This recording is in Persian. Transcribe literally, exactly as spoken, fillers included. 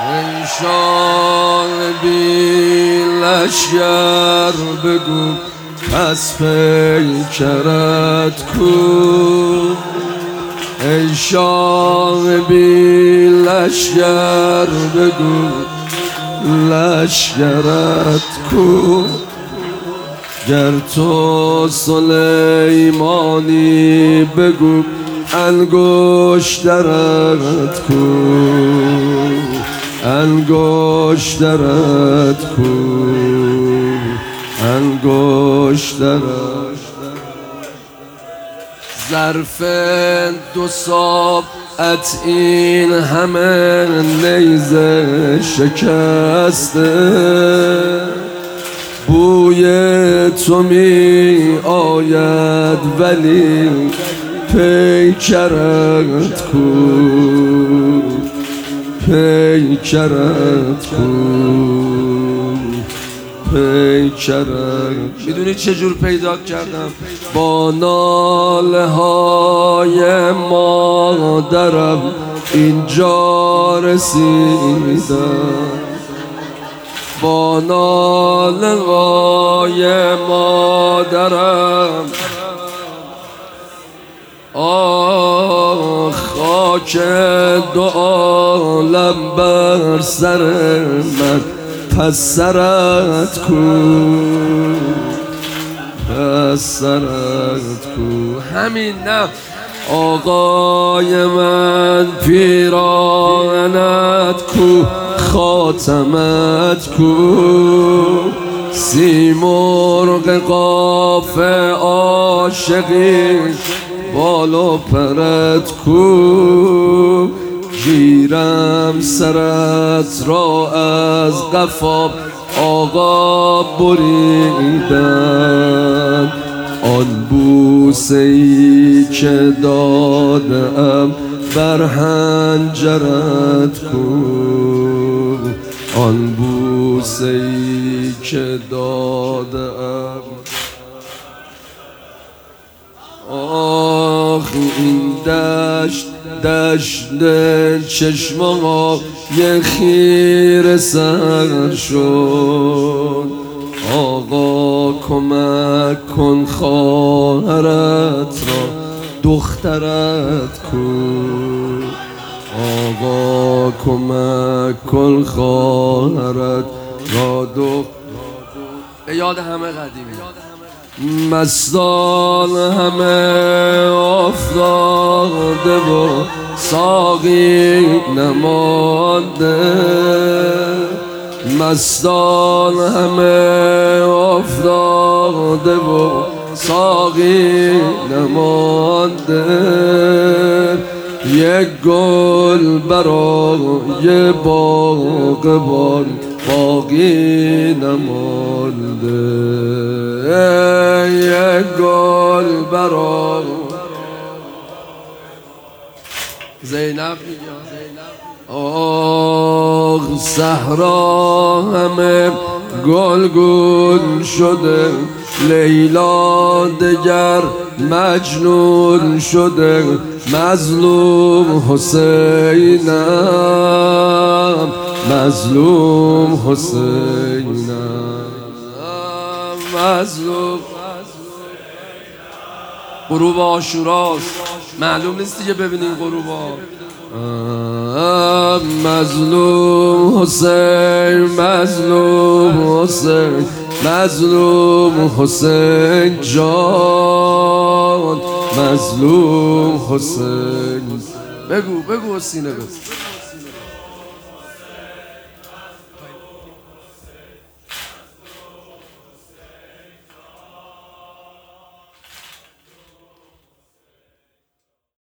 ای شاه بی لشگر بگو پس پیکرت کو. ای شاه بی لشگر بگو لشگرت کو. گر تو سلیمانی بگو انگشترت کو. انگشترت کو. انگشترت ظرف دو ساعت این همه نیزه شکسته. بوی تو می آید ولی پیکرت کو. پیکرت کو. پیکرت. میدونی چجور پیدا کردم؟ با ناله های مادرم اینجا رسیدم. با ناله های مادرم آه خاک دو عالم بر سر من پس سرت کو. پس سرت کو. همین نه آقای من پیراهنت کو. خاتمت کو. سیمرغ قاف عاشقی بال و پرت کو. گیرم سرت را از قفا آقا بریدن. آن بوسه ای که دادم بر حنجرت کو. آن بوسه ای که دادم. آخ این دشت دشت چشم‌ها یه خیره سر شد. آقا کمک کن خواهرت را دخترت کو. آقا کمک کن خواهرت را دخترت. به یاد همه قدیمی مستان همه افتاده و ساقی نمانده. مستان همه افتاده و ساقی نمانده. یک گل برای باغبان باقی نمانده. یک گل برای زینب. آه صحرا همه گل گل شده. لیلا دگر مجنون شده. مظلوم حسینم. مظلوم حسینم. مظلوم. غروب عاشوراست. معلوم نیست دیگه ببینین غروبا. مظلوم حسین. مظلوم حسین. مظلوم حسین جان. مظلوم حسین. بگو بگو سینه بگو.